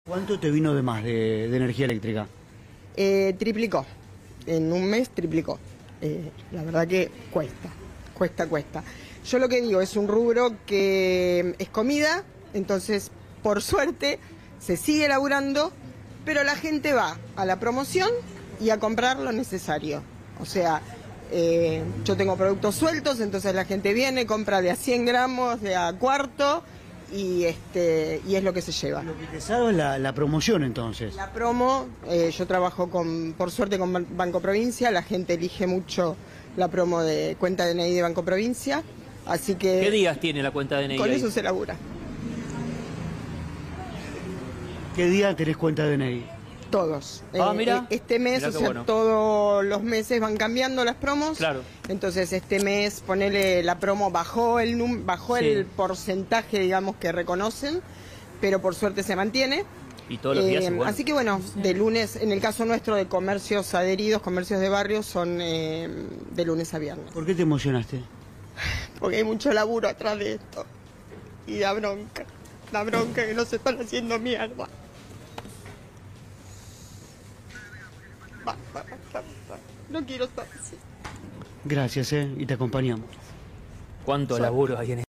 ¿Cuánto te vino de más de energía eléctrica? Triplicó, en un mes triplicó. La verdad que cuesta. Yo lo que digo, es un rubro que es comida, entonces por suerte se sigue laburando, pero la gente va a la promoción y a comprar lo necesario. O sea, yo tengo productos sueltos, entonces la gente viene, compra de a 100 gramos, de a cuarto, y es lo que se lleva. Lo que te salva es la promoción, entonces. La promo, yo trabajo por suerte con Banco Provincia, la gente elige mucho la promo de cuenta DNI de Banco Provincia, así que... ¿Qué días tiene la cuenta DNI con ahí? eso se labura. ¿Qué día tenés cuenta DNI? Todos. Mira. Este mes, Mirá o qué sea, bueno. todos los meses van cambiando las promos. Claro. Entonces este mes, ponele, la promo bajó Sí. el porcentaje, digamos, que reconocen, pero por suerte se mantiene. Y todos los días igual. Así que bueno, de lunes, en el caso nuestro de comercios adheridos, comercios de barrio, son de lunes a viernes. ¿Por qué te emocionaste? Porque hay mucho laburo atrás de esto. Y da bronca que no se están haciendo mierda. Basta. No quiero estar así. Gracias, y te acompañamos. ¿Cuánto laburo hay en